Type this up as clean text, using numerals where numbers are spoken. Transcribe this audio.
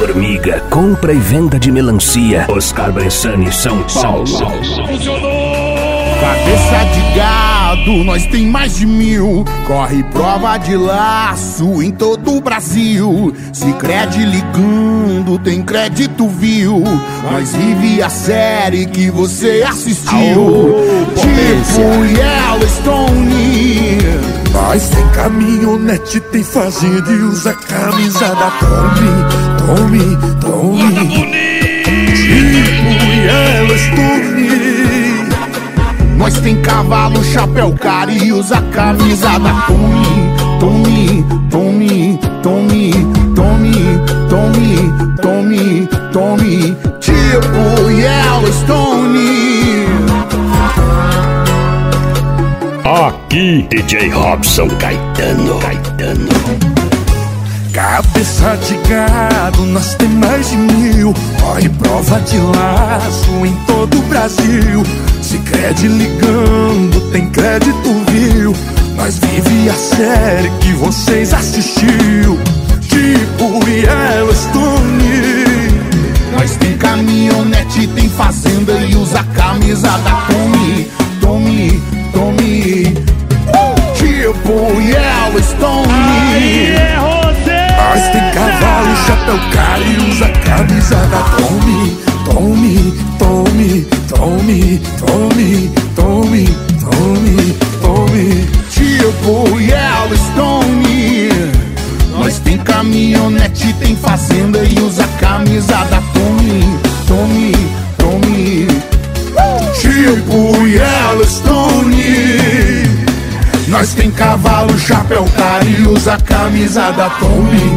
Formiga, compra e venda de melancia. Oscar Bressani, São Paulo. Cabeça de gado, nós tem mais de 1000. Corre prova de laço em todo o Brasil. Sicredi ligando, tem crédito, viu? Nós vive a série que você assistiu. Tipo Yellowstone. Nós tem caminhonete, tem fazenda e usa camisa da Tommy. Tipo Yellowstone. Nós tem cavalo, chapéu caro e usa camisa da Tommy. Tipo Yellowstone. Aqui, DJ Robson Caetano. Cabeça de gado, nós tem mais de 1000. Corre prova de laço em todo o Brasil. Sicredi ligando, tem crédito, viu? Nós vive a série que vocês assistiu. Tipo Yellowstone. Nós tem caminhonete, tem fazenda e usa camisa da Tommy. Tipo Yellowstone. Nós tem cavalo, chapéu caro e usa camisa da Tommy. Tipo Yellowstone. Nós tem caminhonete, tem fazenda e usa camisa da Tommy. Tipo Yellowstone. Nós tem cavalo, chapéu caro e usa camisa da Tommy.